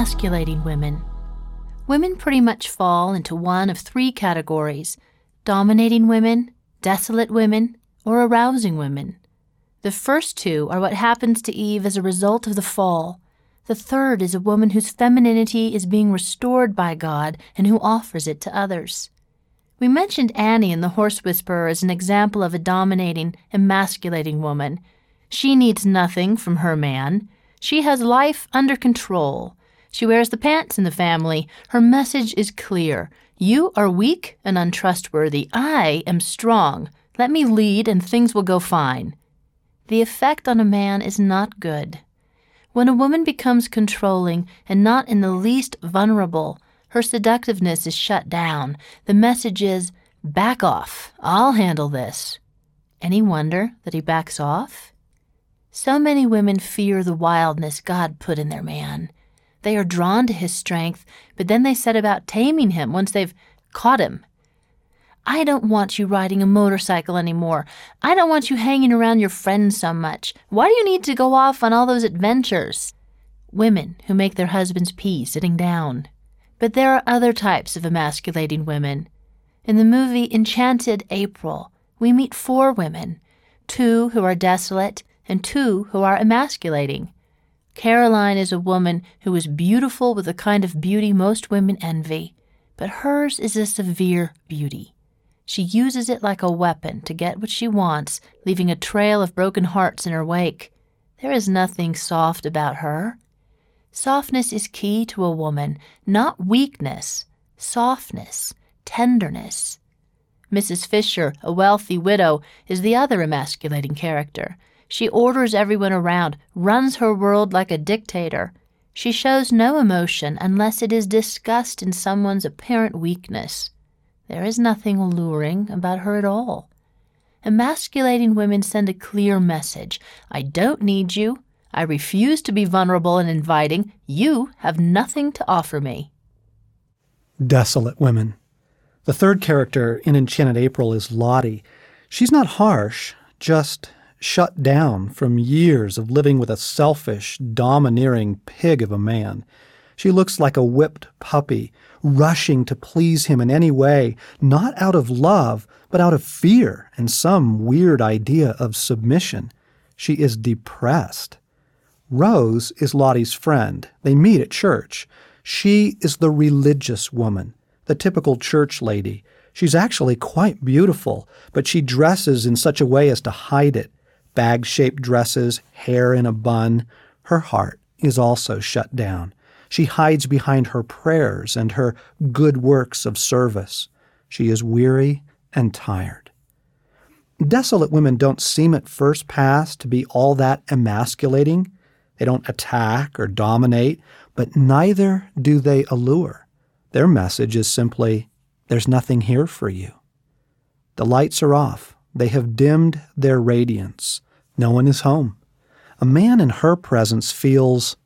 emasculating women. Women pretty much fall into one of three categories: dominating women, desolate women, or arousing women. The first two are what happens to Eve as a result of the fall. The third is a woman whose femininity is being restored by God and who offers it to others. We mentioned Annie in The Horse Whisperer as an example of a dominating, emasculating woman. She needs nothing from her man. She has life under control. She wears the pants in the family. Her message is clear. You are weak and untrustworthy. I am strong. Let me lead and things will go fine. The effect on a man is not good. When a woman becomes controlling and not in the least vulnerable, her seductiveness is shut down. The message is, back off. I'll handle this. Any wonder that he backs off? So many women fear the wildness God put in their man. They are drawn to his strength, but then they set about taming him once they've caught him. I don't want you riding a motorcycle anymore. I don't want you hanging around your friends so much. Why do you need to go off on all those adventures? Women who make their husbands pee sitting down. But there are other types of emasculating women. In the movie Enchanted April, we meet 4 women, 2 who are desolate and 2 who are emasculating. Caroline is a woman who is beautiful with the kind of beauty most women envy, but hers is a severe beauty. She uses it like a weapon to get what she wants, leaving a trail of broken hearts in her wake. There is nothing soft about her. Softness is key to a woman, not weakness. Softness, tenderness. Mrs. Fisher, a wealthy widow, is the other emasculating character. She orders everyone around, runs her world like a dictator. She shows no emotion unless it is disgust in someone's apparent weakness. There is nothing alluring about her at all. Emasculating women send a clear message. I don't need you. I refuse to be vulnerable and inviting. You have nothing to offer me. Desolate women. The third character in Enchanted April is Lottie. She's not harsh, just shut down from years of living with a selfish, domineering pig of a man. She looks like a whipped puppy, rushing to please him in any way, not out of love, but out of fear and some weird idea of submission. She is depressed. Rose is Lottie's friend. They meet at church. She is the religious woman, the typical church lady. She's actually quite beautiful, but she dresses in such a way as to hide it. Bag-shaped dresses, hair in a bun. Her heart is also shut down. She hides behind her prayers and her good works of service. She is weary and tired. Desolate women don't seem at first pass to be all that emasculating. They don't attack or dominate, but neither do they allure. Their message is simply, there's nothing here for you. The lights are off. They have dimmed their radiance. No one is home. A man in her presence feels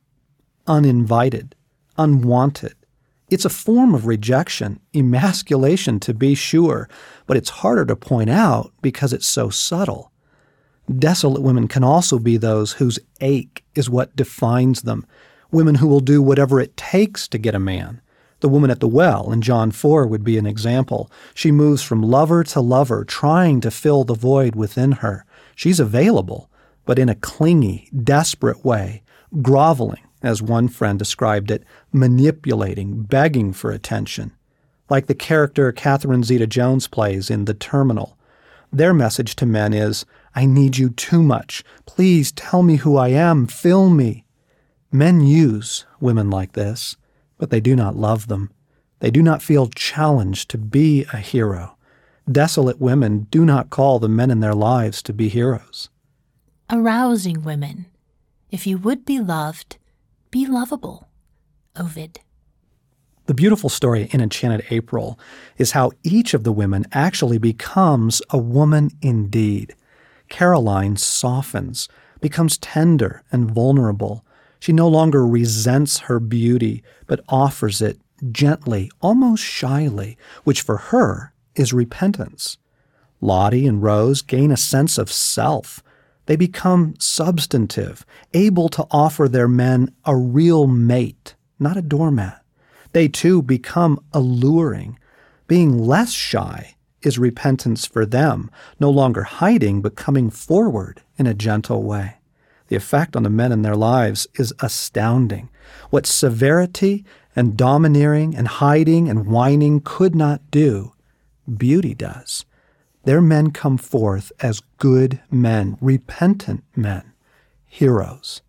uninvited, unwanted. It's a form of rejection, emasculation to be sure, but it's harder to point out because it's so subtle. Desolate women can also be those whose ache is what defines them, women who will do whatever it takes to get a man. The woman at the well in John 4 would be an example. She moves from lover to lover, trying to fill the void within her. She's available, but in a clingy, desperate way, groveling, as one friend described it, manipulating, begging for attention. Like the character Catherine Zeta-Jones plays in The Terminal. Their message to men is, I need you too much. Please tell me who I am. Fill me. Men use women like this, but they do not love them. They do not feel challenged to be a hero. Desolate women do not call the men in their lives to be heroes. Arousing women. If you would be loved, be lovable. Ovid. The beautiful story in Enchanted April is how each of the women actually becomes a woman indeed. Caroline softens, becomes tender and vulnerable. She no longer resents her beauty, but offers it gently, almost shyly, which for her is repentance. Lottie and Rose gain a sense of self. They become substantive, able to offer their men a real mate not a doormat. They too become alluring. Being less shy is repentance for them, no longer hiding, but coming forward in a gentle way. The effect on the men in their lives is astounding. What severity and domineering and hiding and whining could not do, beauty does. Their men come forth as good men, repentant men, heroes.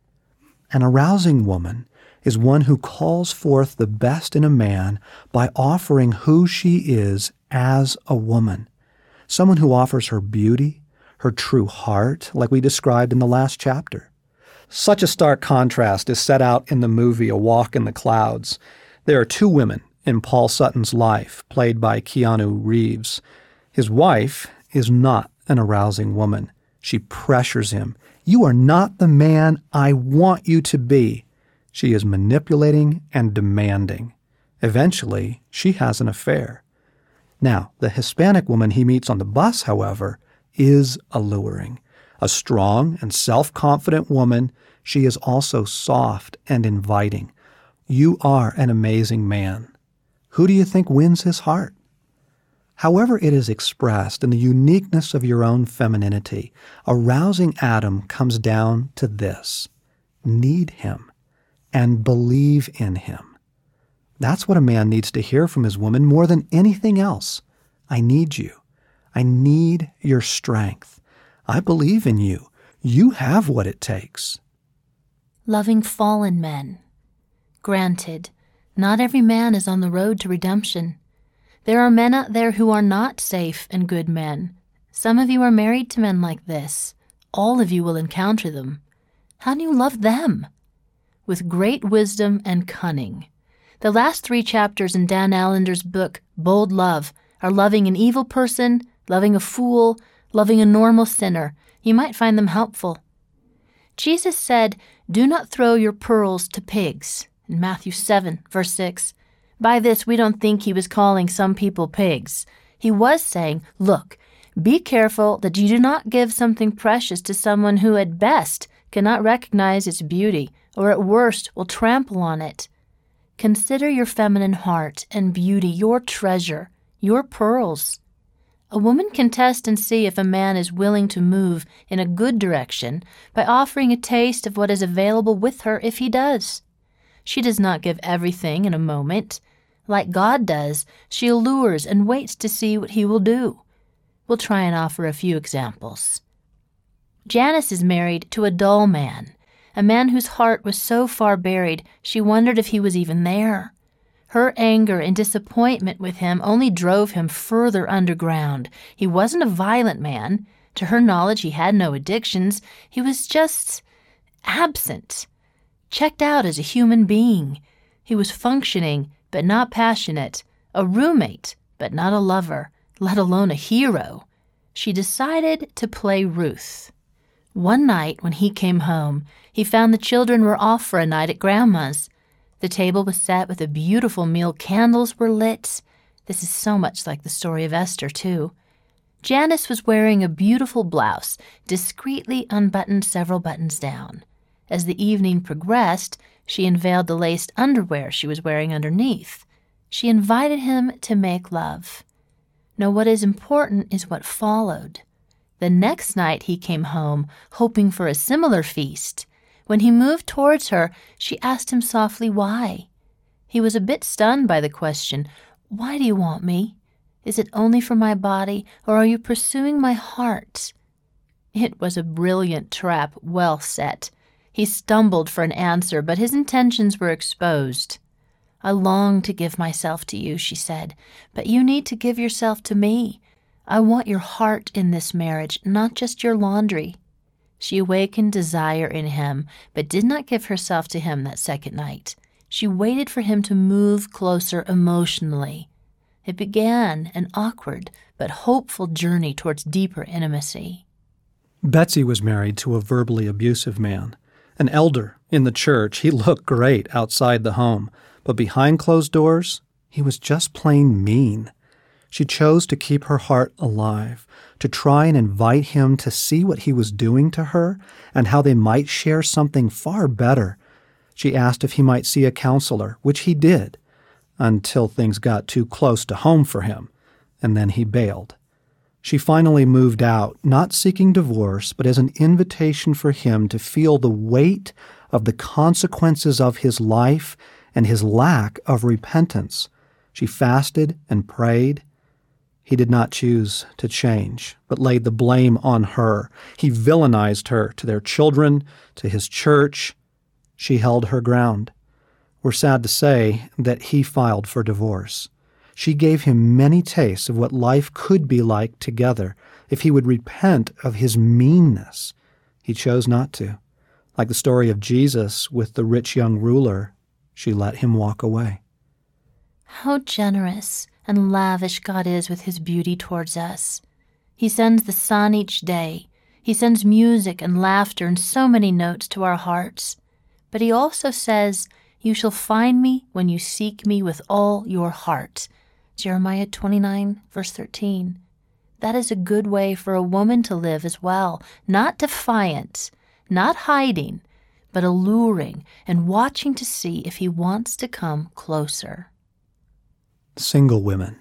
An arousing woman is one who calls forth the best in a man by offering who she is as a woman. Someone who offers her beauty, her true heart, like we described in the last chapter. Such a stark contrast is set out in the movie A Walk in the Clouds. There are two women in Paul Sutton's life, played by Keanu Reeves. His wife is not an arousing woman. She pressures him. You are not the man I want you to be. She is manipulating and demanding. Eventually, she has an affair. Now, the Hispanic woman he meets on the bus, however, is alluring. A strong and self-confident woman, she is also soft and inviting. You are an amazing man. Who do you think wins his heart? However it is expressed in the uniqueness of your own femininity, arousing Adam comes down to this: need him and believe in him. That's what a man needs to hear from his woman more than anything else. I need you. I need your strength. I believe in you. You have what it takes. Loving fallen men. Granted, not every man is on the road to redemption. There are men out there who are not safe and good men. Some of you are married to men like this. All of you will encounter them. How do you love them? With great wisdom and cunning. The last 3 chapters in Dan Allender's book, Bold Love, are loving an evil person, loving a fool, loving a normal sinner. You might find them helpful. Jesus said, "Do not throw your pearls to pigs," in Matthew 7, verse 6. By this, we don't think he was calling some people pigs. He was saying, look, be careful that you do not give something precious to someone who at best cannot recognize its beauty, or at worst will trample on it. Consider your feminine heart and beauty your treasure, your pearls. A woman can test and see if a man is willing to move in a good direction by offering a taste of what is available with her if he does. She does not give everything in a moment. Like God does, she allures and waits to see what he will do. We'll try and offer a few examples. Janice is married to a dull man, a man whose heart was so far buried she wondered if he was even there. Her anger and disappointment with him only drove him further underground. He wasn't a violent man. To her knowledge, he had no addictions. He was just absent, checked out as a human being. He was functioning, but not passionate, a roommate, but not a lover, let alone a hero. She decided to play Ruth. One night when he came home, he found the children were off for a night at Grandma's. The table was set with a beautiful meal. Candles were lit. This is so much like the story of Esther, too. Janice was wearing a beautiful blouse, discreetly unbuttoned several buttons down. As the evening progressed, she unveiled the laced underwear she was wearing underneath. She invited him to make love. Now, what is important is what followed. The next night he came home, hoping for a similar feast. When he moved towards her, she asked him softly why. He was a bit stunned by the question. Why do you want me? Is it only for my body, or are you pursuing my heart? It was a brilliant trap, well set. He stumbled for an answer, but his intentions were exposed. I long to give myself to you, she said, but you need to give yourself to me. I want your heart in this marriage, not just your laundry. She awakened desire in him, but did not give herself to him that second night. She waited for him to move closer emotionally. It began an awkward but hopeful journey towards deeper intimacy. Betsy was married to a verbally abusive man. An elder in the church, he looked great outside the home, but behind closed doors, he was just plain mean. She chose to keep her heart alive, to try and invite him to see what he was doing to her and how they might share something far better. She asked if he might see a counselor, which he did, until things got too close to home for him, and then he bailed. She finally moved out, not seeking divorce, but as an invitation for him to feel the weight of the consequences of his life and his lack of repentance. She fasted and prayed. He did not choose to change, but laid the blame on her. He villainized her to their children, to his church. She held her ground. We're sad to say that he filed for divorce. She gave him many tastes of what life could be like together if he would repent of his meanness. He chose not to. Like the story of Jesus with the rich young ruler, she let him walk away. How generous and lavish God is with his beauty towards us. He sends the sun each day. He sends music and laughter and so many notes to our hearts. But he also says, "You shall find me when you seek me with all your heart." Jeremiah 29, verse 13. That is a good way for a woman to live as well, not defiant, not hiding, but alluring and watching to see if he wants to come closer. Single women.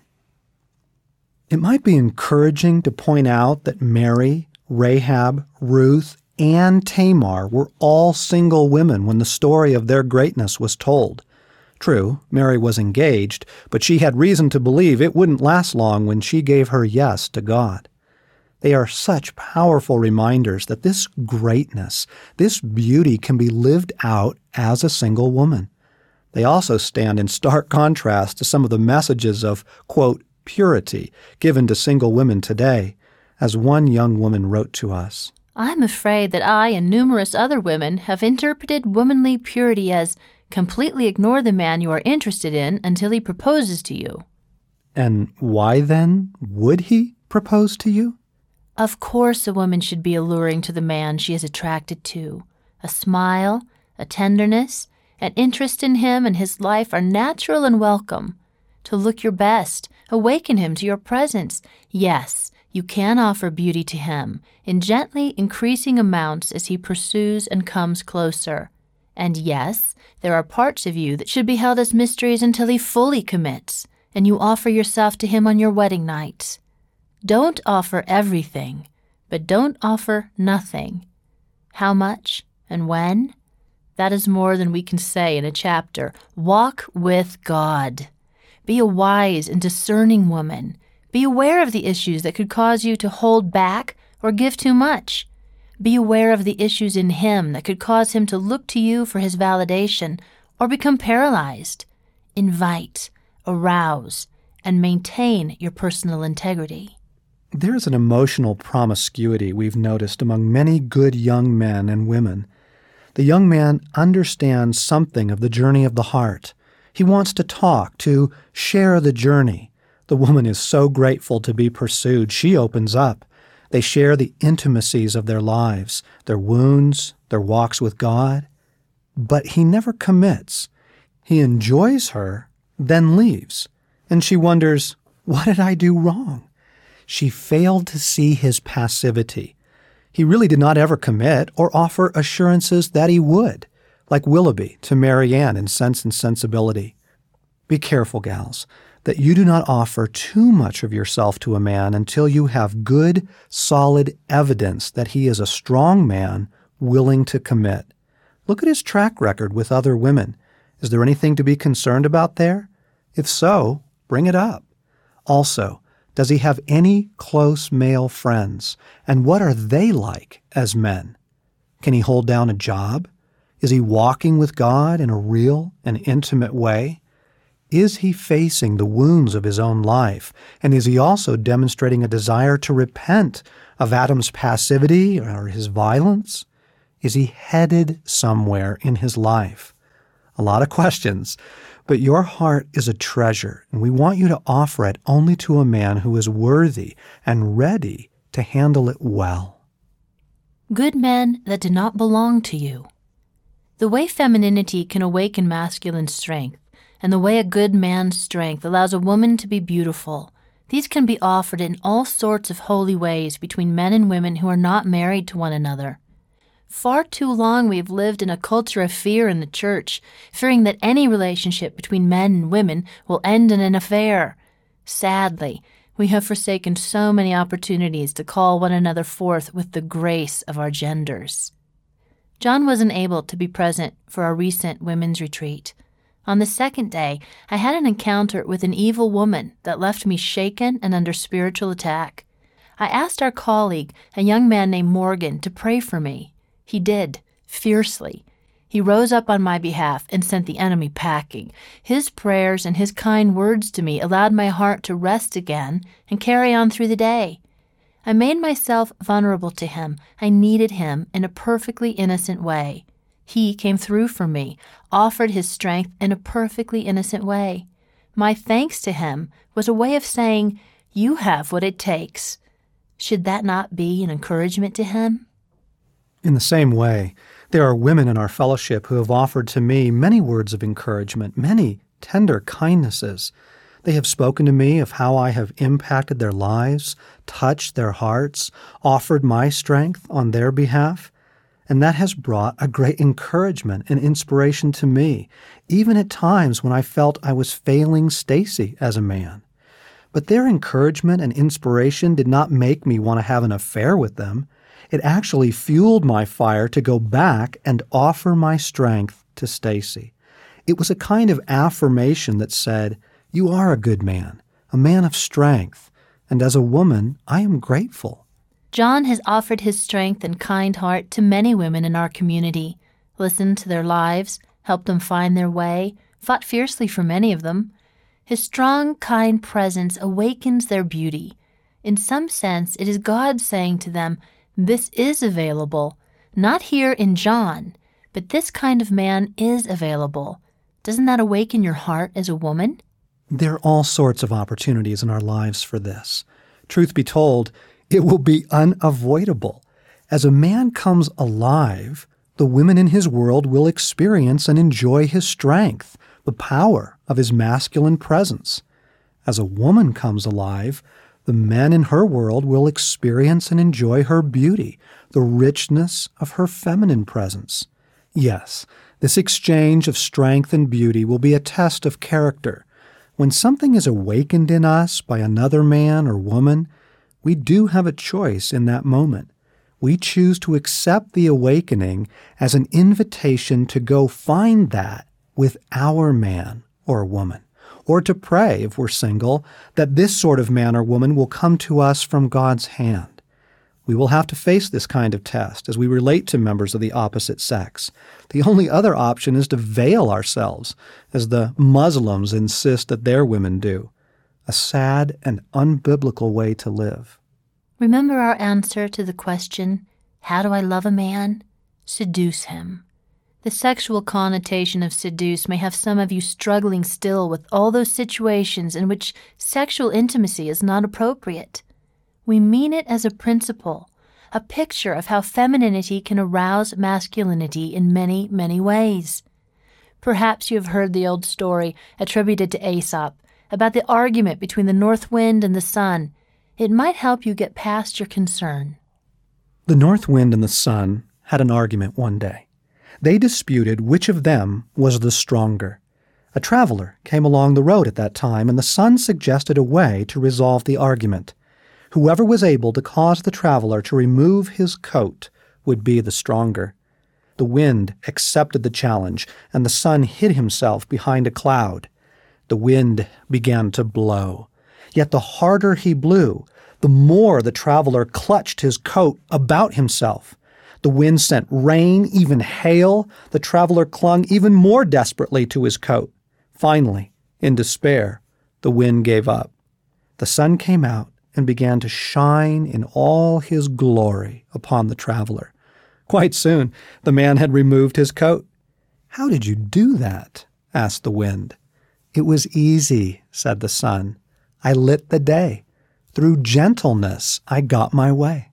It might be encouraging to point out that Mary, Rahab, Ruth, and Tamar were all single women when the story of their greatness was told. True, Mary was engaged, but she had reason to believe it wouldn't last long when she gave her yes to God. They are such powerful reminders that this greatness, this beauty can be lived out as a single woman. They also stand in stark contrast to some of the messages of, quote, purity given to single women today, as one young woman wrote to us. I'm afraid that I and numerous other women have interpreted womanly purity as completely ignore the man you are interested in until he proposes to you. And why then would he propose to you? Of course a woman should be alluring to the man she is attracted to. A smile, a tenderness, an interest in him and his life are natural and welcome. To look your best, awaken him to your presence. Yes, you can offer beauty to him in gently increasing amounts as he pursues and comes closer. And yes, there are parts of you that should be held as mysteries until he fully commits, and you offer yourself to him on your wedding night. Don't offer everything, but don't offer nothing. How much and when? That is more than we can say in a chapter. Walk with God. Be a wise and discerning woman. Be aware of the issues that could cause you to hold back or give too much. Be aware of the issues in him that could cause him to look to you for his validation or become paralyzed. Invite, arouse, and maintain your personal integrity. There is an emotional promiscuity we've noticed among many good young men and women. The young man understands something of the journey of the heart. He wants to talk, to share the journey. The woman is so grateful to be pursued. She opens up. They share the intimacies of their lives, their wounds, their walks with God. But he never commits. He enjoys her, then leaves. And she wonders, what did I do wrong? She failed to see his passivity. He really did not ever commit or offer assurances that he would, like Willoughby to Marianne in Sense and Sensibility. Be careful, gals, that you do not offer too much of yourself to a man until you have good, solid evidence that he is a strong man willing to commit. Look at his track record with other women. Is there anything to be concerned about there? If so, bring it up. Also, does he have any close male friends? And what are they like as men? Can he hold down a job? Is he walking with God in a real and intimate way? Is he facing the wounds of his own life? And is he also demonstrating a desire to repent of Adam's passivity or his violence? Is he headed somewhere in his life? A lot of questions. But your heart is a treasure, and we want you to offer it only to a man who is worthy and ready to handle it well. Good men that do not belong to you. The way femininity can awaken masculine strength, and the way a good man's strength allows a woman to be beautiful, these can be offered in all sorts of holy ways between men and women who are not married to one another. Far too long we've lived in a culture of fear in the church, fearing that any relationship between men and women will end in an affair. Sadly, we have forsaken so many opportunities to call one another forth with the grace of our genders. John wasn't able to be present for our recent women's retreat. On the second day, I had an encounter with an evil woman that left me shaken and under spiritual attack. I asked our colleague, a young man named Morgan, to pray for me. He did, fiercely. He rose up on my behalf and sent the enemy packing. His prayers and his kind words to me allowed my heart to rest again and carry on through the day. I made myself vulnerable to him. I needed him in a perfectly innocent way. He came through for me, offered his strength in a perfectly innocent way. My thanks to him was a way of saying, "You have what it takes." Should that not be an encouragement to him? In the same way, there are women in our fellowship who have offered to me many words of encouragement, many tender kindnesses. They have spoken to me of how I have impacted their lives, touched their hearts, offered my strength on their behalf, and that has brought a great encouragement and inspiration to me, even at times when I felt I was failing Stacy as a man. But their encouragement and inspiration did not make me want to have an affair with them. It actually fueled my fire to go back and offer my strength to Stacy. It was a kind of affirmation that said, "You are a good man, a man of strength, and as a woman, I am grateful." John has offered his strength and kind heart to many women in our community, listened to their lives, helped them find their way, fought fiercely for many of them. His strong, kind presence awakens their beauty. In some sense, it is God saying to them, "This is available, not here in John, but this kind of man is available." Doesn't that awaken your heart as a woman? There are all sorts of opportunities in our lives for this. Truth be told, it will be unavoidable. As a man comes alive, the women in his world will experience and enjoy his strength, the power of his masculine presence. As a woman comes alive, the men in her world will experience and enjoy her beauty, the richness of her feminine presence. Yes, this exchange of strength and beauty will be a test of character. When something is awakened in us by another man or woman, we do have a choice in that moment. We choose to accept the awakening as an invitation to go find that with our man or woman, or to pray, if we're single, that this sort of man or woman will come to us from God's hand. We will have to face this kind of test as we relate to members of the opposite sex. The only other option is to veil ourselves, as the Muslims insist that their women do. A sad and unbiblical way to live. Remember our answer to the question, "How do I love a man?" Seduce him. The sexual connotation of seduce may have some of you struggling still with all those situations in which sexual intimacy is not appropriate. We mean it as a principle, a picture of how femininity can arouse masculinity in many, many ways. Perhaps you have heard the old story attributed to Aesop about the argument between the north wind and the sun. It might help you get past your concern. The north wind and the sun had an argument one day. They disputed which of them was the stronger. A traveler came along the road at that time, and the sun suggested a way to resolve the argument. Whoever was able to cause the traveler to remove his coat would be the stronger. The wind accepted the challenge, and the sun hid himself behind a cloud. The wind began to blow. Yet the harder he blew, the more the traveler clutched his coat about himself. The wind sent rain, even hail. The traveler clung even more desperately to his coat. Finally, in despair, the wind gave up. The sun came out and began to shine in all his glory upon the traveler. Quite soon, the man had removed his coat. "How did you do that?" asked the wind. "It was easy," said the sun. "I lit the day. Through gentleness, I got my way."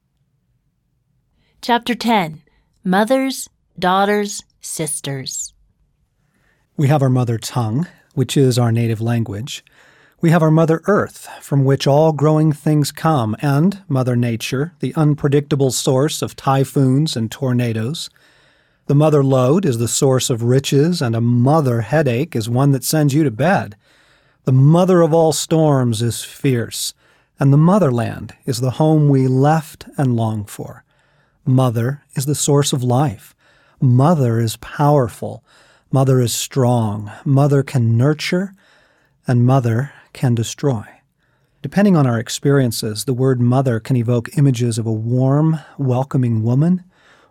Chapter 10. Mothers, Daughters, Sisters. We have our mother tongue, which is our native language. We have our Mother Earth, from which all growing things come, and Mother Nature, the unpredictable source of typhoons and tornadoes. The mother lode is the source of riches, and a mother headache is one that sends you to bed. The mother of all storms is fierce, and the motherland is the home we left and long for. Mother is the source of life. Mother is powerful. Mother is strong. Mother can nurture, and mother can destroy. Depending on our experiences, the word mother can evoke images of a warm, welcoming woman,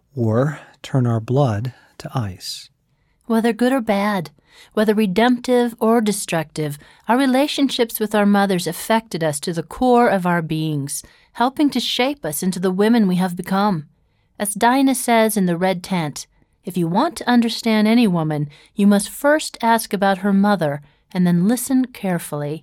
or turn our blood to ice. Whether good or bad, whether redemptive or destructive, our relationships with our mothers affected us to the core of our beings, helping to shape us into the women we have become. As Dinah says in The Red Tent, if you want to understand any woman, you must first ask about her mother and then listen carefully.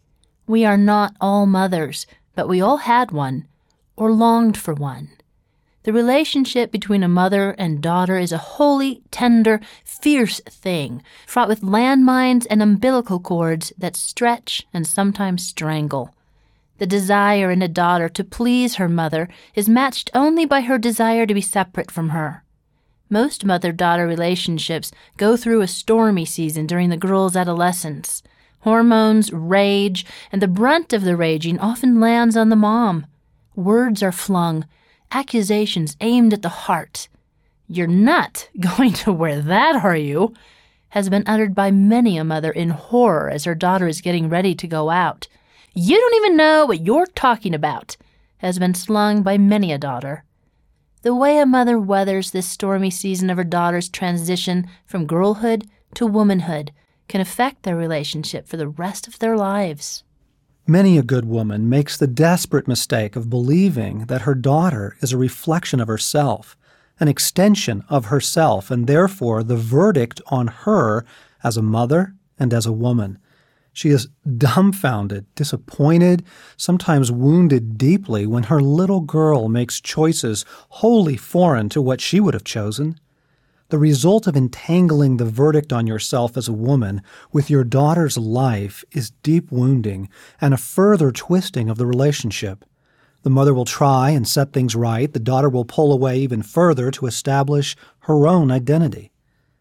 We are not all mothers, but we all had one, or longed for one. The relationship between a mother and daughter is a holy, tender, fierce thing, fraught with landmines and umbilical cords that stretch and sometimes strangle. The desire in a daughter to please her mother is matched only by her desire to be separate from her. Most mother-daughter relationships go through a stormy season during the girl's adolescence. Hormones, rage, and the brunt of the raging often lands on the mom. Words are flung, accusations aimed at the heart. "You're not going to wear that, are you?" has been uttered by many a mother in horror as her daughter is getting ready to go out. "You don't even know what you're talking about," has been slung by many a daughter. The way a mother weathers this stormy season of her daughter's transition from girlhood to womanhood can affect their relationship for the rest of their lives. Many a good woman makes the desperate mistake of believing that her daughter is a reflection of herself, an extension of herself, and therefore the verdict on her as a mother and as a woman. She is dumbfounded, disappointed, sometimes wounded deeply when her little girl makes choices wholly foreign to what she would have chosen. The result of entangling the verdict on yourself as a woman with your daughter's life is deep wounding and a further twisting of the relationship. The mother will try and set things right. The daughter will pull away even further to establish her own identity.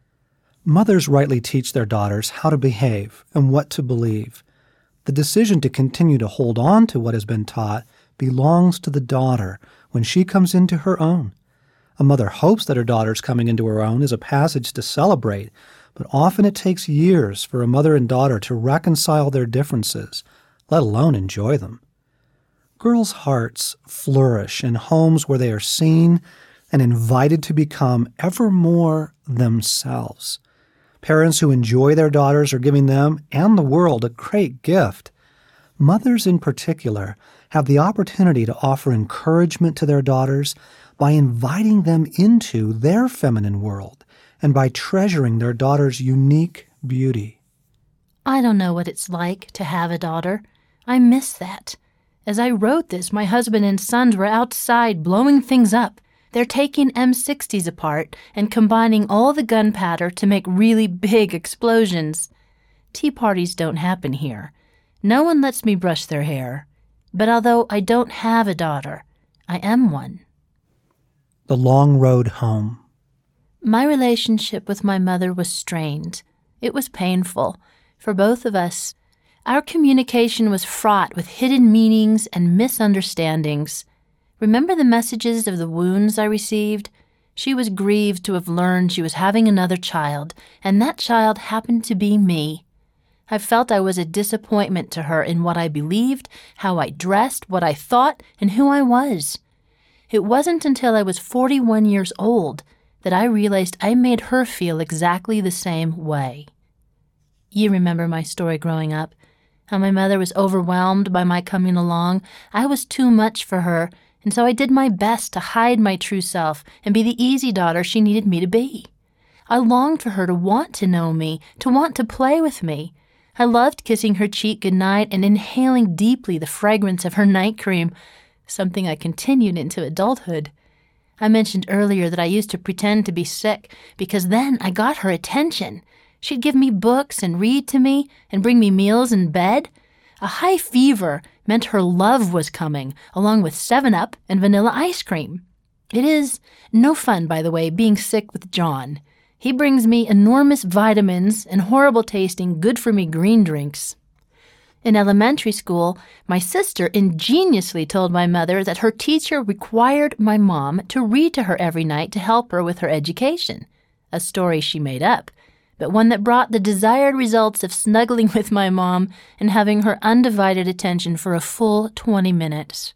Mothers rightly teach their daughters how to behave and what to believe. The decision to continue to hold on to what has been taught belongs to the daughter when she comes into her own. A mother hopes that her daughter's coming into her own is a passage to celebrate, but often it takes years for a mother and daughter to reconcile their differences, let alone enjoy them. Girls' hearts flourish in homes where they are seen and invited to become ever more themselves. Parents who enjoy their daughters are giving them and the world a great gift. Mothers in particular have the opportunity to offer encouragement to their daughters by inviting them into their feminine world and by treasuring their daughter's unique beauty. I don't know what it's like to have a daughter. I miss that. As I wrote this, my husband and sons were outside blowing things up. They're taking M60s apart and combining all the gunpowder to make really big explosions. Tea parties don't happen here. No one lets me brush their hair. But although I don't have a daughter, I am one. The long road home. My relationship with my mother was strained. It was painful for both of us. Our communication was fraught with hidden meanings and misunderstandings. Remember the messages of the wounds I received? She was grieved to have learned she was having another child, and that child happened to be me. I felt I was a disappointment to her in what I believed, how I dressed, what I thought, and who I was. It wasn't until I was 41 years old that I realized I made her feel exactly the same way. You remember my story growing up, how my mother was overwhelmed by my coming along. I was too much for her, and so I did my best to hide my true self and be the easy daughter she needed me to be. I longed for her to want to know me, to want to play with me. I loved kissing her cheek goodnight and inhaling deeply the fragrance of her night cream, something I continued into adulthood. I mentioned earlier that I used to pretend to be sick because then I got her attention. She'd give me books and read to me and bring me meals in bed. A high fever meant her love was coming, along with 7-Up and vanilla ice cream. It is no fun, by the way, being sick with John. He brings me enormous vitamins and horrible-tasting, good-for-me green drinks. In elementary school, my sister ingeniously told my mother that her teacher required my mom to read to her every night to help her with her education, a story she made up, but one that brought the desired results of snuggling with my mom and having her undivided attention for a full 20 minutes.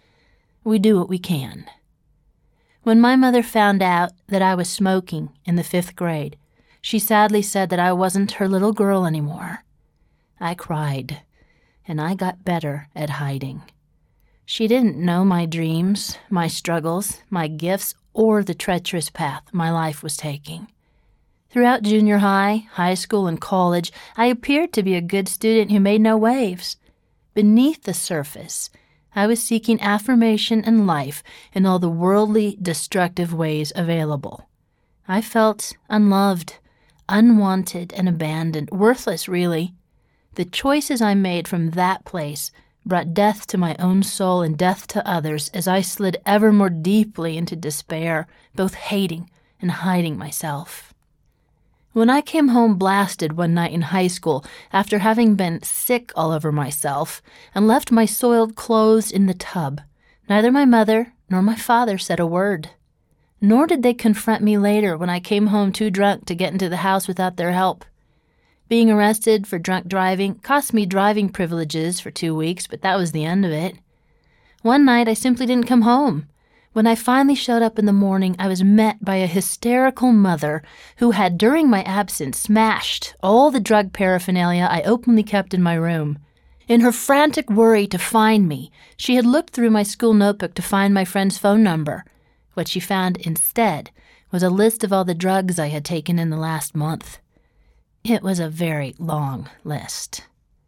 We do what we can. When my mother found out that I was smoking in the 5th grade, she sadly said that I wasn't her little girl anymore. I cried, and I got better at hiding. She didn't know my dreams, my struggles, my gifts, or the treacherous path my life was taking. Throughout junior high, high school, and college, I appeared to be a good student who made no waves. Beneath the surface, I was seeking affirmation and life in all the worldly, destructive ways available. I felt unloved, unwanted, and abandoned, worthless, really. The choices I made from that place brought death to my own soul and death to others as I slid ever more deeply into despair, both hating and hiding myself. When I came home blasted one night in high school after having been sick all over myself and left my soiled clothes in the tub, neither my mother nor my father said a word. Nor did they confront me later when I came home too drunk to get into the house without their help. Being arrested for drunk driving cost me driving privileges for 2 weeks, but that was the end of it. One night I simply didn't come home. When I finally showed up in the morning, I was met by a hysterical mother who had, during my absence, smashed all the drug paraphernalia I openly kept in my room. In her frantic worry to find me, she had looked through my school notebook to find my friend's phone number. What she found instead was a list of all the drugs I had taken in the last month. It was a very long list.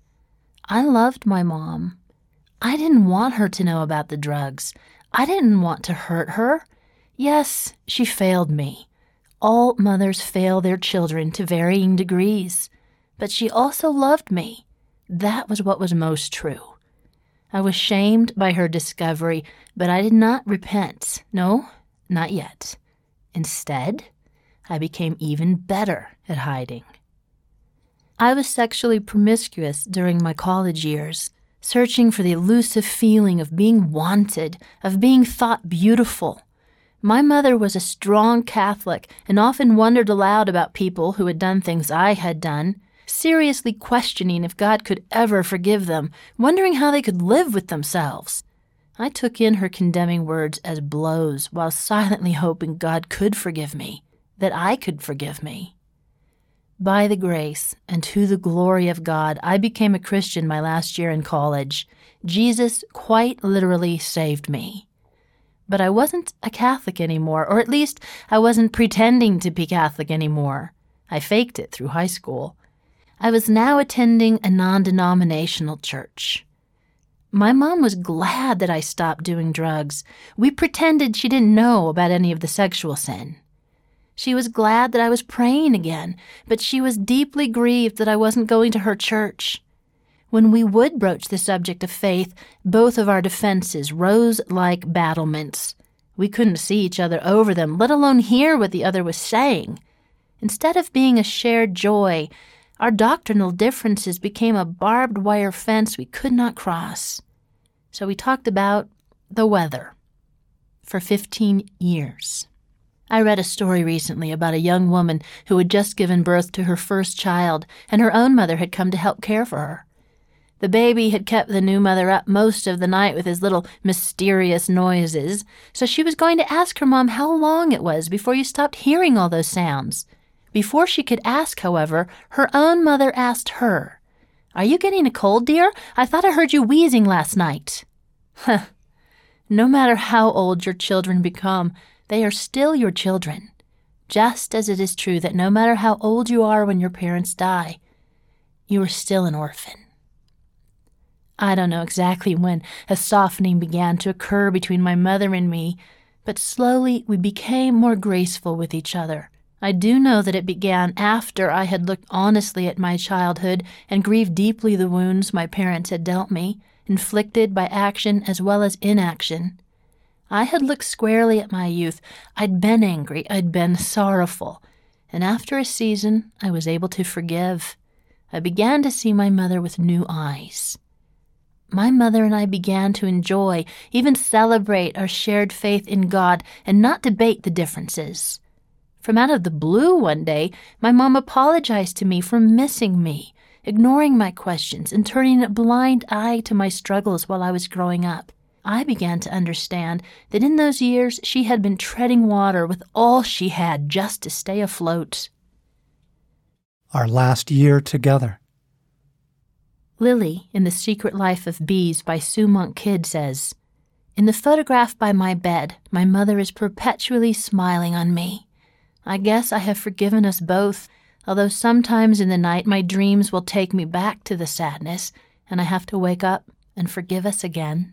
I loved my mom. I didn't want her to know about the drugs. I didn't want to hurt her. Yes, she failed me. All mothers fail their children to varying degrees. But she also loved me. That was what was most true. I was shamed by her discovery, but I did not repent. No, not yet. Instead, I became even better at hiding. I was sexually promiscuous during my college years, searching for the elusive feeling of being wanted, of being thought beautiful. My mother was a strong Catholic and often wondered aloud about people who had done things I had done, seriously questioning if God could ever forgive them, wondering how they could live with themselves. I took in her condemning words as blows while silently hoping God could forgive me, that I could forgive me. By the grace and to the glory of God, I became a Christian my last year in college. Jesus quite literally saved me. But I wasn't a Catholic anymore, or at least I wasn't pretending to be Catholic anymore. I faked it through high school. I was now attending a non-denominational church. My mom was glad that I stopped doing drugs. We pretended she didn't know about any of the sexual sin. She was glad that I was praying again, but she was deeply grieved that I wasn't going to her church. When we would broach the subject of faith, both of our defenses rose like battlements. We couldn't see each other over them, let alone hear what the other was saying. Instead of being a shared joy, our doctrinal differences became a barbed wire fence we could not cross. So we talked about the weather for 15 years. I read a story recently about a young woman who had just given birth to her first child, and her own mother had come to help care for her. The baby had kept the new mother up most of the night with his little mysterious noises, so she was going to ask her mom how long it was before you stopped hearing all those sounds. Before she could ask, however, her own mother asked her, "Are you getting a cold, dear? I thought I heard you wheezing last night." No matter how old your children become, they are still your children, just as it is true that no matter how old you are when your parents die, you are still an orphan. I don't know exactly when a softening began to occur between my mother and me, but slowly we became more graceful with each other, I do know that it began after I had looked honestly at my childhood and grieved deeply the wounds my parents had dealt me, inflicted by action as well as inaction. I had looked squarely at my youth. I'd been angry. I'd been sorrowful. And after a season, I was able to forgive. I began to see my mother with new eyes. My mother and I began to enjoy, even celebrate our shared faith in God and not debate the differences. From out of the blue one day, my mom apologized to me for missing me, ignoring my questions and turning a blind eye to my struggles while I was growing up. I began to understand that in those years she had been treading water with all she had just to stay afloat. Our last year together. Lily, in The Secret Life of Bees by Sue Monk Kidd, says, "In the photograph by my bed, my mother is perpetually smiling on me. I guess I have forgiven us both, although sometimes in the night my dreams will take me back to the sadness, and I have to wake up and forgive us again."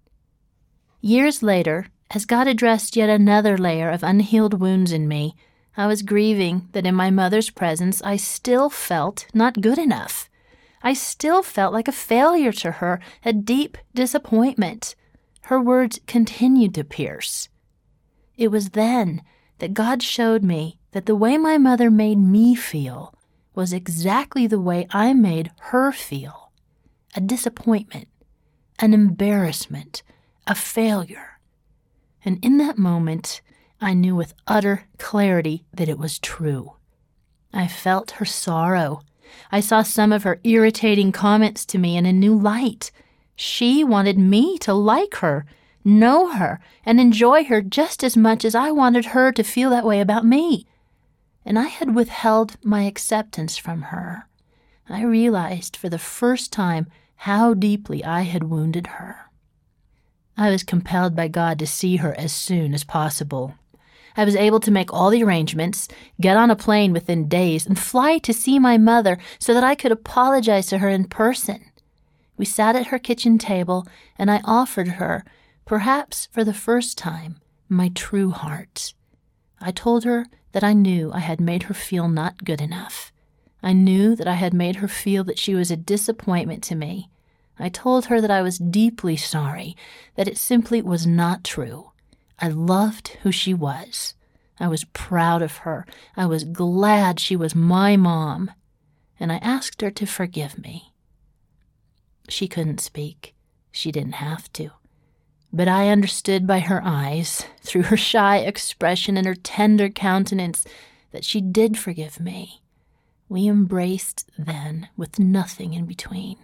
Years later, as God addressed yet another layer of unhealed wounds in me, I was grieving that in my mother's presence I still felt not good enough. I still felt like a failure to her, a deep disappointment. Her words continued to pierce. It was then that God showed me that the way my mother made me feel was exactly the way I made her feel. A disappointment, an embarrassment, a failure. And in that moment, I knew with utter clarity that it was true. I felt her sorrow. I saw some of her irritating comments to me in a new light. She wanted me to like her, know her, and enjoy her just as much as I wanted her to feel that way about me. And I had withheld my acceptance from her. I realized for the first time how deeply I had wounded her. I was compelled by God to see her as soon as possible. I was able to make all the arrangements, get on a plane within days, and fly to see my mother so that I could apologize to her in person. We sat at her kitchen table, and I offered her, perhaps for the first time, my true heart. I told her that I knew I had made her feel not good enough. I knew that I had made her feel that she was a disappointment to me. I told her that I was deeply sorry, that it simply was not true. I loved who she was. I was proud of her. I was glad she was my mom. And I asked her to forgive me. She couldn't speak. She didn't have to. But I understood by her eyes, through her shy expression and her tender countenance, that she did forgive me. We embraced then with nothing in between.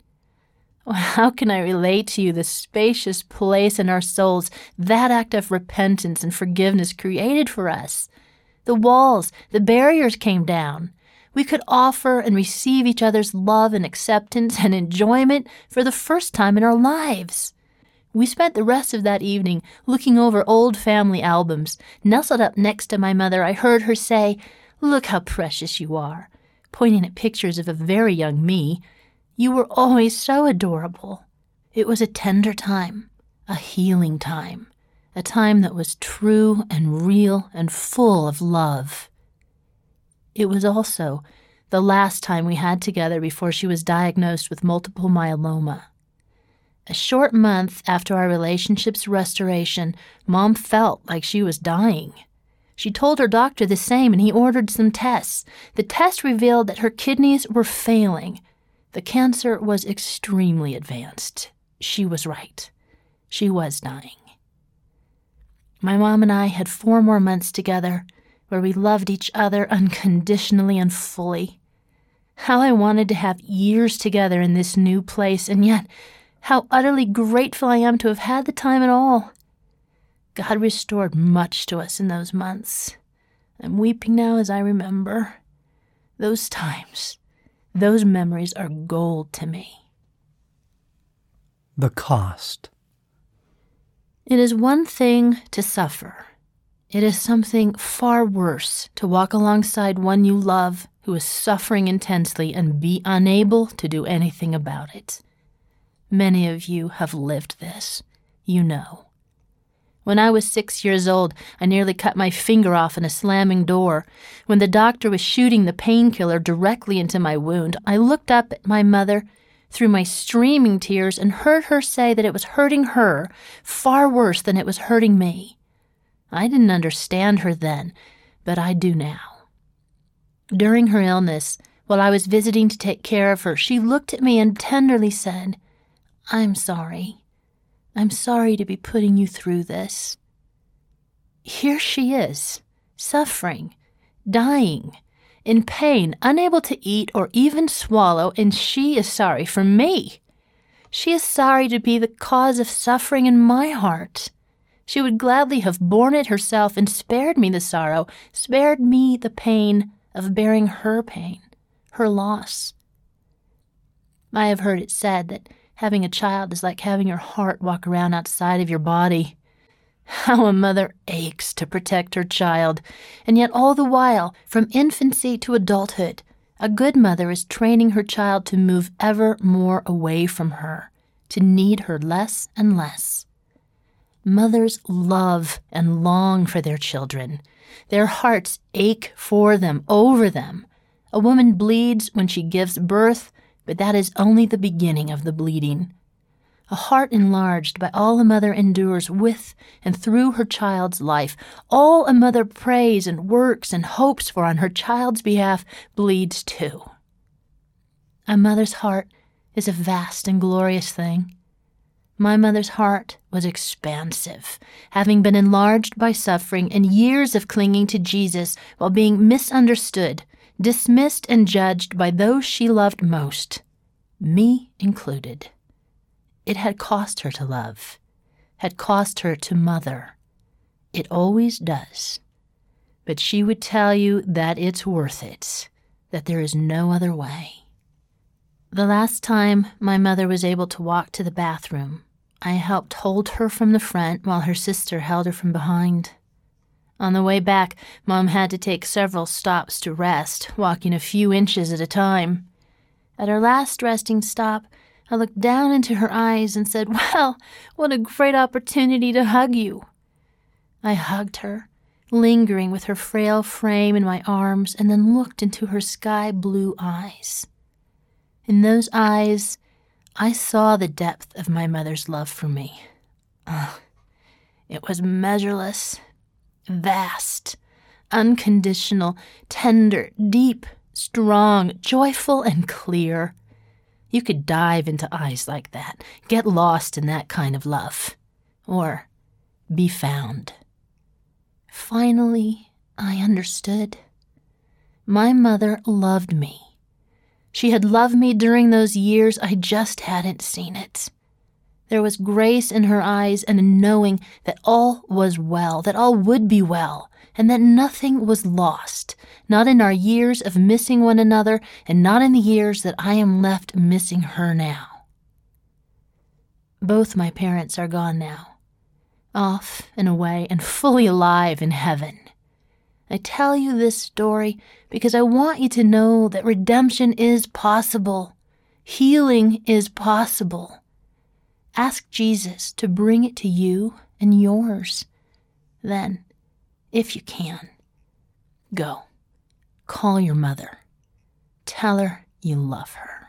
How can I relate to you the spacious place in our souls that act of repentance and forgiveness created for us? The walls, the barriers came down. We could offer and receive each other's love and acceptance and enjoyment for the first time in our lives. We spent the rest of that evening looking over old family albums. Nestled up next to my mother, I heard her say, "Look how precious you are," pointing at pictures of a very young me. "You were always so adorable." It was a tender time, a healing time, a time that was true and real and full of love. It was also the last time we had together before she was diagnosed with multiple myeloma. A short month after our relationship's restoration, Mom felt like she was dying. She told her doctor the same, and he ordered some tests. The test revealed that her kidneys were failing. The cancer was extremely advanced. She was right. She was dying. My mom and I had 4 more months together, where we loved each other unconditionally and fully. How I wanted to have years together in this new place, and yet how utterly grateful I am to have had the time at all. God restored much to us in those months. I'm weeping now as I remember. Those times, those memories are gold to me. The cost. It is one thing to suffer. It is something far worse to walk alongside one you love who is suffering intensely and be unable to do anything about it. Many of you have lived this. You know. When I was 6 years old, I nearly cut my finger off in a slamming door. When the doctor was shooting the painkiller directly into my wound, I looked up at my mother through my streaming tears and heard her say that it was hurting her far worse than it was hurting me. I didn't understand her then, but I do now. During her illness, while I was visiting to take care of her, she looked at me and tenderly said, "I'm sorry. I'm sorry to be putting you through this." Here she is, suffering, dying, in pain, unable to eat or even swallow, and she is sorry for me. She is sorry to be the cause of suffering in my heart. She would gladly have borne it herself and spared me the sorrow, spared me the pain of bearing her pain, her loss. I have heard it said that having a child is like having your heart walk around outside of your body. How a mother aches to protect her child, and yet all the while, from infancy to adulthood, a good mother is training her child to move ever more away from her, to need her less and less. Mothers love and long for their children. Their hearts ache for them, over them. A woman bleeds when she gives birth, but that is only the beginning of the bleeding. A heart enlarged by all a mother endures with and through her child's life, all a mother prays and works and hopes for on her child's behalf, bleeds too. A mother's heart is a vast and glorious thing. My mother's heart was expansive, having been enlarged by suffering and years of clinging to Jesus while being misunderstood, dismissed and judged by those she loved most, me included. It had cost her to love, had cost her to mother. It always does. But she would tell you that it's worth it, that there is no other way. The last time my mother was able to walk to the bathroom, I helped hold her from the front while her sister held her from behind. On the way back, Mom had to take several stops to rest, walking a few inches at a time. At her last resting stop, I looked down into her eyes and said, "Well, what a great opportunity to hug you." I hugged her, lingering with her frail frame in my arms, and then looked into her sky-blue eyes. In those eyes, I saw the depth of my mother's love for me. It was measureless, vast, unconditional, tender, deep, strong, joyful, and clear. You could dive into eyes like that, get lost in that kind of love, or be found. Finally, I understood. My mother loved me. She had loved me during those years I just hadn't seen it. There was grace in her eyes and a knowing that all was well, that all would be well, and that nothing was lost, not in our years of missing one another, and not in the years that I am left missing her now. Both my parents are gone now, off and away and fully alive in heaven. I tell you this story because I want you to know that redemption is possible. Healing is possible. Ask Jesus to bring it to you and yours. Then, if you can, go. Call your mother. Tell her you love her.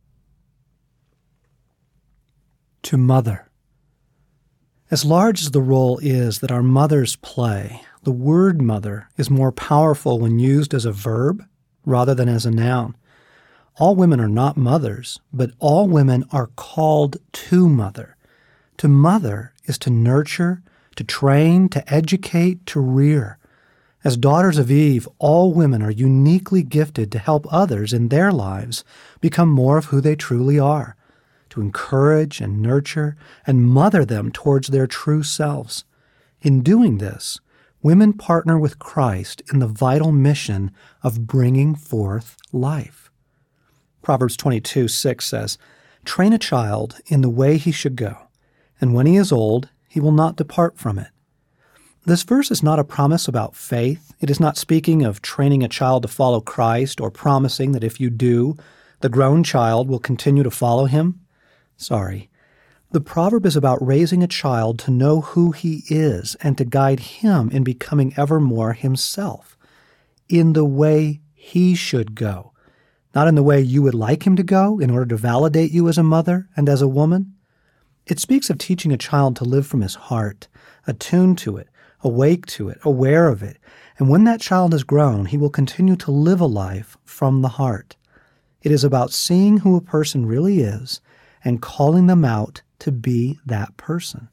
To mother. As large as the role is that our mothers play, the word mother is more powerful when used as a verb rather than as a noun. All women are not mothers, but all women are called to mother. To mother is to nurture, to train, to educate, to rear. As daughters of Eve, all women are uniquely gifted to help others in their lives become more of who they truly are, to encourage and nurture and mother them towards their true selves. In doing this, women partner with Christ in the vital mission of bringing forth life. Proverbs 22:6 says, "Train a child in the way he should go, and when he is old, he will not depart from it." This verse is not a promise about faith. It is not speaking of training a child to follow Christ or promising that if you do, the grown child will continue to follow him. Sorry. The proverb is about raising a child to know who he is and to guide him in becoming ever more himself, in the way he should go, not in the way you would like him to go in order to validate you as a mother and as a woman. It speaks of teaching a child to live from his heart, attuned to it, awake to it, aware of it, and when that child has grown, he will continue to live a life from the heart. It is about seeing who a person really is and calling them out to be that person.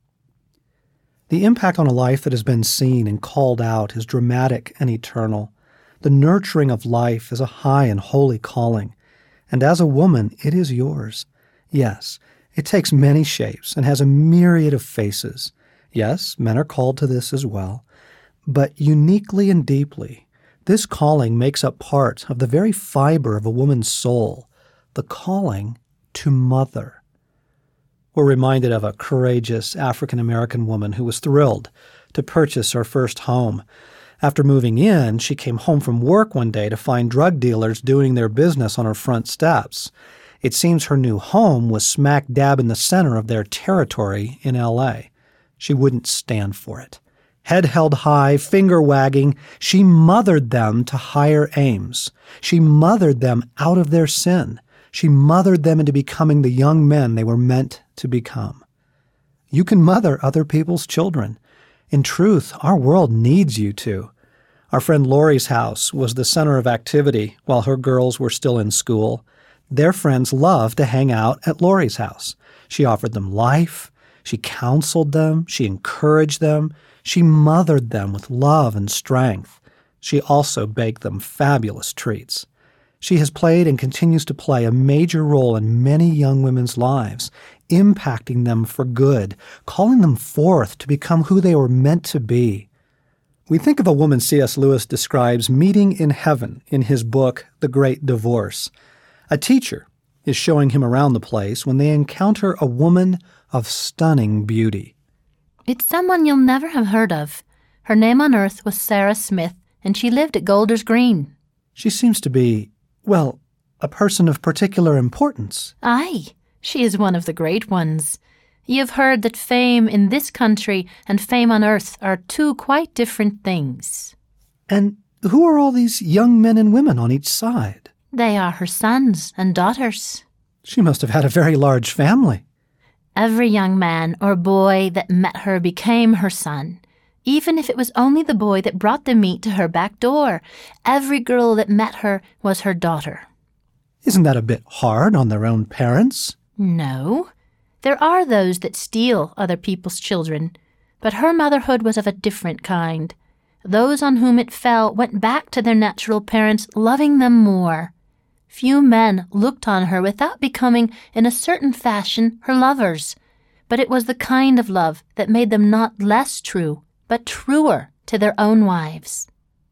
The impact on a life that has been seen and called out is dramatic and eternal. The nurturing of life is a high and holy calling, and as a woman, it is yours. Yes, it takes many shapes and has a myriad of faces. Yes, men are called to this as well. But uniquely and deeply, this calling makes up part of the very fiber of a woman's soul, the calling to mother. We're reminded of a courageous African-American woman who was thrilled to purchase her first home. After moving in, she came home from work one day to find drug dealers doing their business on her front steps. It seems her new home was smack dab in the center of their territory in L.A. She wouldn't stand for it. Head held high, finger wagging, she mothered them to higher aims. She mothered them out of their sin. She mothered them into becoming the young men they were meant to become. You can mother other people's children. In truth, our world needs you to. Our friend Lori's house was the center of activity while her girls were still in school. Their friends loved to hang out at Lori's house. She offered them life. She counseled them. She encouraged them. She mothered them with love and strength. She also baked them fabulous treats. She has played and continues to play a major role in many young women's lives, impacting them for good, calling them forth to become who they were meant to be. We think of a woman C.S. Lewis describes meeting in heaven in his book, The Great Divorce. A teacher is showing him around the place when they encounter a woman of stunning beauty. It's someone you'll never have heard of. Her name on earth was Sarah Smith, and she lived at Golders Green. She seems to be, well, a person of particular importance. Aye, she is one of the great ones. You've heard that fame in this country and fame on earth are two quite different things. And who are all these young men and women on each side? They are her sons and daughters. She must have had a very large family. Every young man or boy that met her became her son, even if it was only the boy that brought the meat to her back door. Every girl that met her was her daughter. Isn't that a bit hard on their own parents? No. There are those that steal other people's children, but her motherhood was of a different kind. Those on whom it fell went back to their natural parents, loving them more. Few men looked on her without becoming, in a certain fashion, her lovers, but it was the kind of love that made them not less true, but truer to their own wives.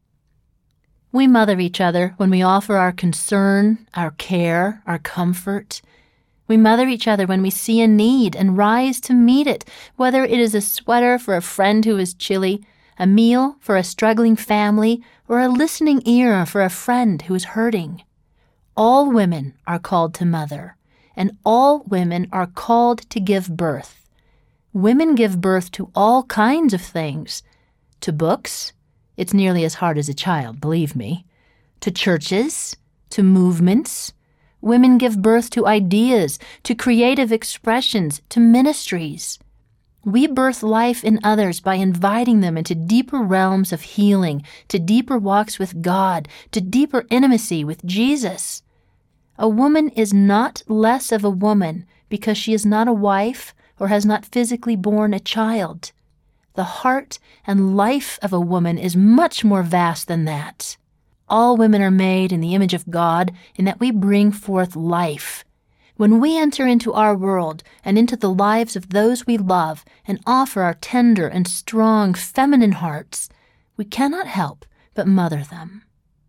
We mother each other when we offer our concern, our care, our comfort. We mother each other when we see a need and rise to meet it, whether it is a sweater for a friend who is chilly, a meal for a struggling family, or a listening ear for a friend who is hurting. All women are called to mother, and all women are called to give birth. Women give birth to all kinds of things. To books, it's nearly as hard as a child, believe me. To churches, to movements. Women give birth to ideas, to creative expressions, to ministries. We birth life in others by inviting them into deeper realms of healing, to deeper walks with God, to deeper intimacy with Jesus. A woman is not less of a woman because she is not a wife or has not physically borne a child. The heart and life of a woman is much more vast than that. All women are made in the image of God in that we bring forth life. When we enter into our world and into the lives of those we love and offer our tender and strong feminine hearts, we cannot help but mother them.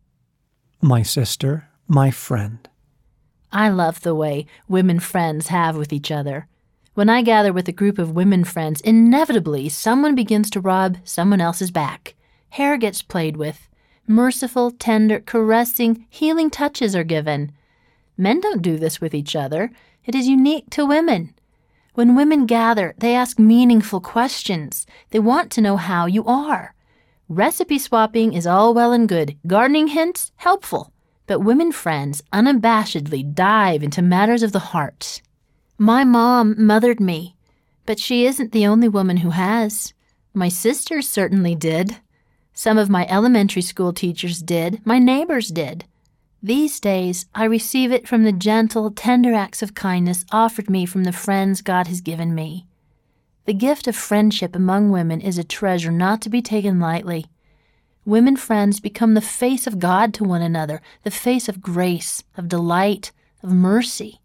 My sister, my friend. I love the way women friends have with each other. When I gather with a group of women friends, inevitably someone begins to rub someone else's back. Hair gets played with. Merciful, tender, caressing, healing touches are given. Men don't do this with each other. It is unique to women. When women gather, they ask meaningful questions. They want to know how you are. Recipe swapping is all well and good. Gardening hints, helpful. But women friends unabashedly dive into matters of the heart. My mom mothered me, but she isn't the only woman who has. My sisters certainly did. Some of my elementary school teachers did. My neighbors did. These days, I receive it from the gentle, tender acts of kindness offered me from the friends God has given me. The gift of friendship among women is a treasure not to be taken lightly. Women friends become the face of God to one another, the face of grace, of delight, of mercy.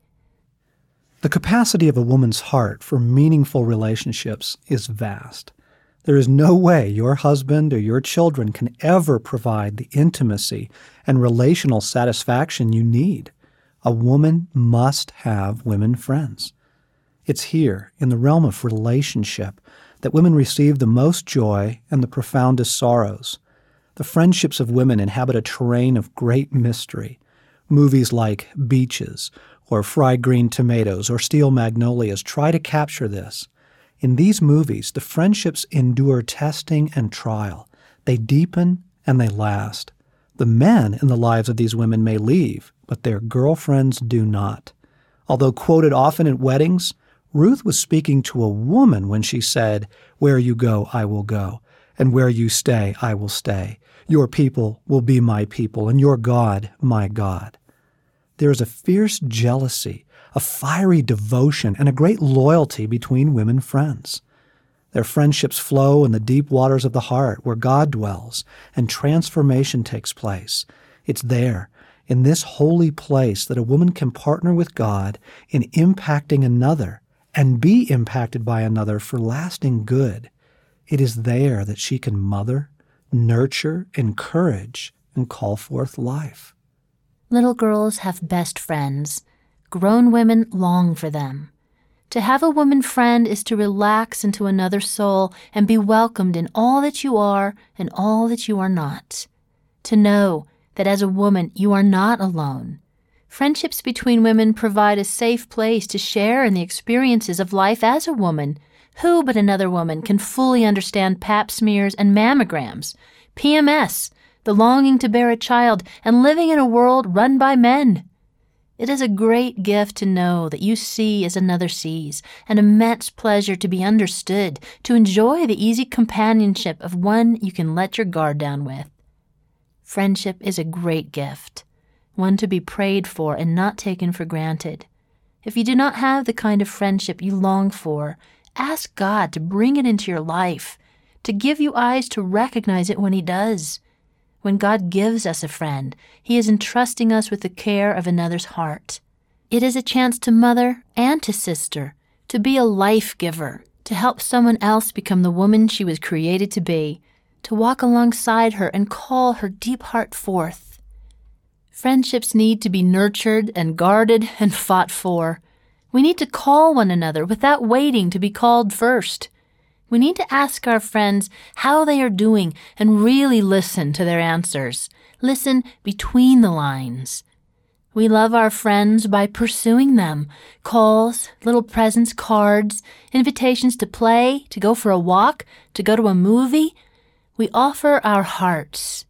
The capacity of a woman's heart for meaningful relationships is vast. There is no way your husband or your children can ever provide the intimacy and relational satisfaction you need. A woman must have women friends. It's here, in the realm of relationship, that women receive the most joy and the profoundest sorrows. The friendships of women inhabit a terrain of great mystery. Movies like Beaches, or Fried Green Tomatoes, or Steel Magnolias try to capture this. In these movies, the friendships endure testing and trial. They deepen and they last. The men in the lives of these women may leave, but their girlfriends do not. Although quoted often at weddings, Ruth was speaking to a woman when she said, "Where you go, I will go, and where you stay, I will stay. Your people will be my people, and your God, my God." There is a fierce jealousy, a fiery devotion, and a great loyalty between women friends. Their friendships flow in the deep waters of the heart where God dwells and transformation takes place. It's there, in this holy place, that a woman can partner with God in impacting another and be impacted by another for lasting good. It is there that she can mother, nurture, encourage, and call forth life. Little girls have best friends. Grown women long for them. To have a woman friend is to relax into another soul and be welcomed in all that you are and all that you are not. To know that as a woman you are not alone. Friendships between women provide a safe place to share in the experiences of life as a woman. Who but another woman can fully understand pap smears and mammograms, PMS, the longing to bear a child, and living in a world run by men? It is a great gift to know that you see as another sees, an immense pleasure to be understood, to enjoy the easy companionship of one you can let your guard down with. Friendship is a great gift, one to be prayed for and not taken for granted. If you do not have the kind of friendship you long for, ask God to bring it into your life, to give you eyes to recognize it when He does. When God gives us a friend, He is entrusting us with the care of another's heart. It is a chance to mother and to sister, to be a life giver, to help someone else become the woman she was created to be, to walk alongside her and call her deep heart forth. Friendships need to be nurtured and guarded and fought for. We need to call one another without waiting to be called first. We need to ask our friends how they are doing and really listen to their answers. Listen between the lines. We love our friends by pursuing them. Calls, little presents, cards, invitations to play, to go for a walk, to go to a movie. We offer our hearts.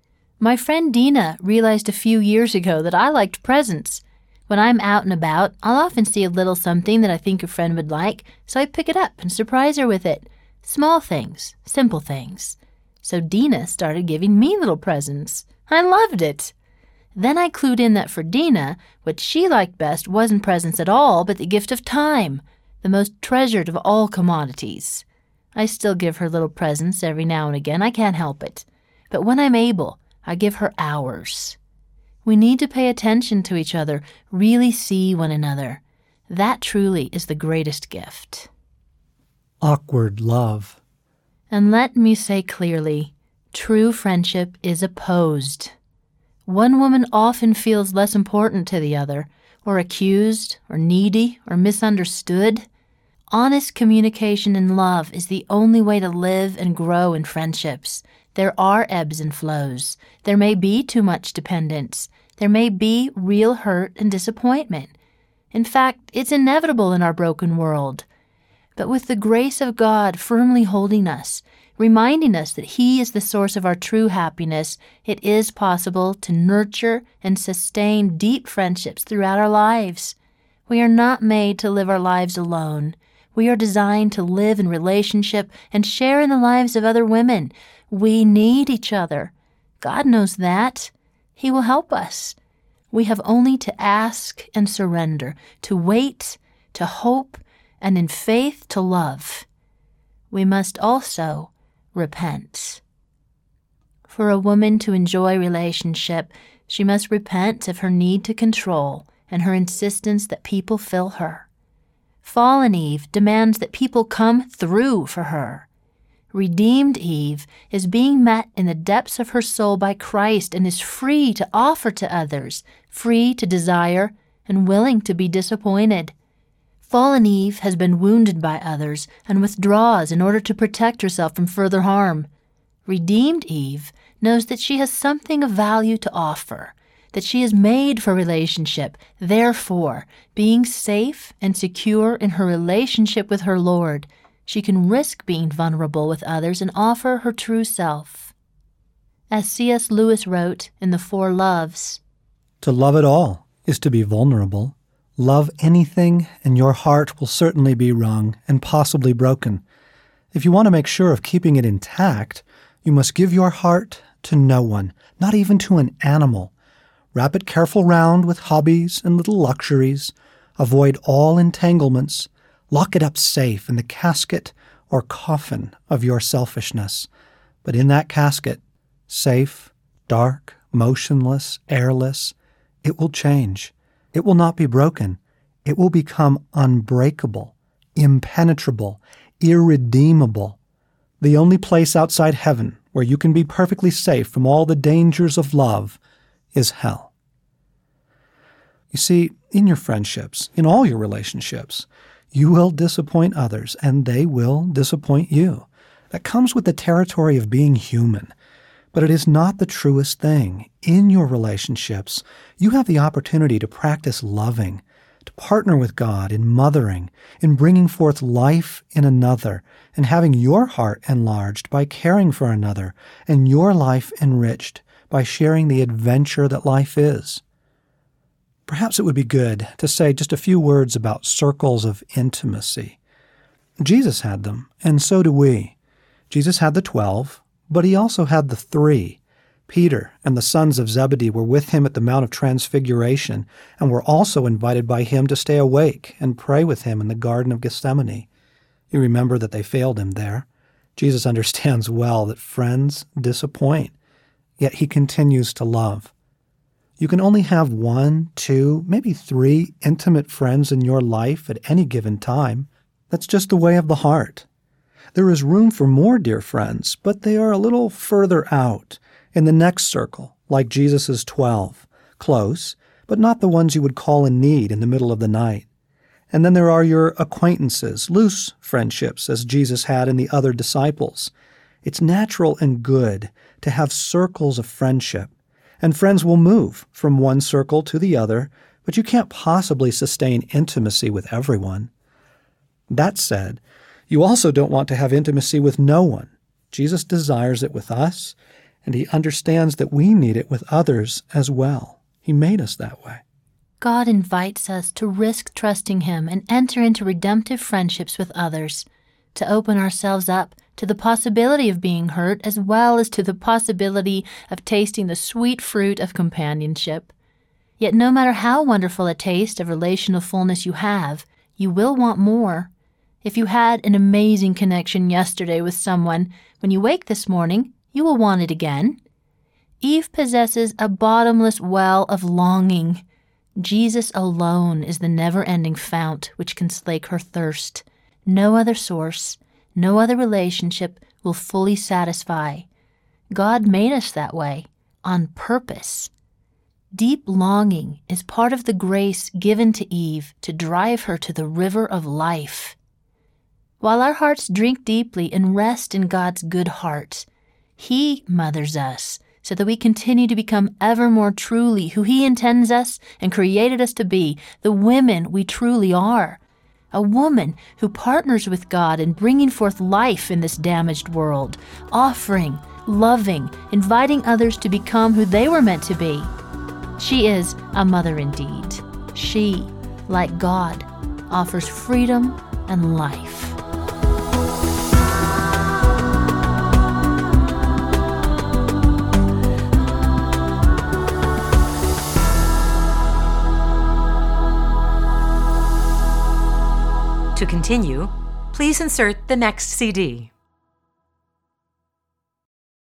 My friend Dina realized a few years ago that I liked presents. When I'm out and about, I'll often see a little something that I think a friend would like, so I pick it up and surprise her with it. Small things, simple things. So Dina started giving me little presents. I loved it. Then I clued in that for Dina, what she liked best wasn't presents at all, but the gift of time, the most treasured of all commodities. I still give her little presents every now and again. I can't help it. But when I'm able, I give her hours. We need to pay attention to each other, really see one another. That truly is the greatest gift. Awkward love. And let me say clearly, true friendship is opposed. One woman often feels less important to the other, or accused, or needy, or misunderstood. Honest communication and love is the only way to live and grow in friendships. There are ebbs and flows. There may be too much dependence. There may be real hurt and disappointment. In fact, it's inevitable in our broken world. But with the grace of God firmly holding us, reminding us that He is the source of our true happiness, it is possible to nurture and sustain deep friendships throughout our lives. We are not made to live our lives alone. We are designed to live in relationship and share in the lives of other women. We need each other. God knows that. He will help us. We have only to ask and surrender, to wait, to hope, and in faith to love. We must also repent. For a woman to enjoy relationship, she must repent of her need to control and her insistence that people fill her. Fallen Eve demands that people come through for her. Redeemed Eve is being met in the depths of her soul by Christ and is free to offer to others, free to desire, and willing to be disappointed. Fallen Eve has been wounded by others and withdraws in order to protect herself from further harm. Redeemed Eve knows that she has something of value to offer, that she is made for relationship, therefore, being safe and secure in her relationship with her Lord, she can risk being vulnerable with others and offer her true self. As C.S. Lewis wrote in The Four Loves, "To love at all is to be vulnerable. Love anything, and your heart will certainly be wrung and possibly broken. If you want to make sure of keeping it intact, you must give your heart to no one, not even to an animal. Wrap it careful round with hobbies and little luxuries. Avoid all entanglements. Lock it up safe in the casket or coffin of your selfishness. But in that casket, safe, dark, motionless, airless, it will change. It will not be broken. It will become unbreakable, impenetrable, irredeemable. The only place outside heaven where you can be perfectly safe from all the dangers of love is hell." You see, in your friendships, in all your relationships, you will disappoint others, and they will disappoint you. That comes with the territory of being human. But it is not the truest thing. In your relationships, you have the opportunity to practice loving, to partner with God in mothering, in bringing forth life in another, and having your heart enlarged by caring for another, and your life enriched by sharing the adventure that life is. Perhaps it would be good to say just a few words about circles of intimacy. Jesus had them, and so do we. Jesus had the 12, but he also had the 3. Peter and the sons of Zebedee were with him at the Mount of Transfiguration and were also invited by him to stay awake and pray with him in the Garden of Gethsemane. You remember that they failed him there. Jesus understands well that friends disappoint, yet he continues to love. You can only have 1, 2, maybe 3 intimate friends in your life at any given time. That's just the way of the heart. There is room for more dear friends, but they are a little further out, in the next circle, like Jesus' 12, close, but not the ones you would call in need in the middle of the night. And then there are your acquaintances, loose friendships, as Jesus had in the other disciples. It's natural and good to have circles of friendship, and friends will move from one circle to the other, but you can't possibly sustain intimacy with everyone. That said, you also don't want to have intimacy with no one. Jesus desires it with us, and he understands that we need it with others as well. He made us that way. God invites us to risk trusting him and enter into redemptive friendships with others, to open ourselves up to the possibility of being hurt as well as to the possibility of tasting the sweet fruit of companionship. Yet no matter how wonderful a taste of relational fullness you have, you will want more. If you had an amazing connection yesterday with someone, when you wake this morning, you will want it again. Eve possesses a bottomless well of longing. Jesus alone is the never-ending fount which can slake her thirst. No other source, no other relationship will fully satisfy. God made us that way, on purpose. Deep longing is part of the grace given to Eve to drive her to the river of life. While our hearts drink deeply and rest in God's good heart, he mothers us so that we continue to become ever more truly who He intends us and created us to be, the women we truly are. A woman who partners with God in bringing forth life in this damaged world, offering, loving, inviting others to become who they were meant to be. She is a mother indeed. She, like God, offers freedom and life. To continue, please insert the next CD.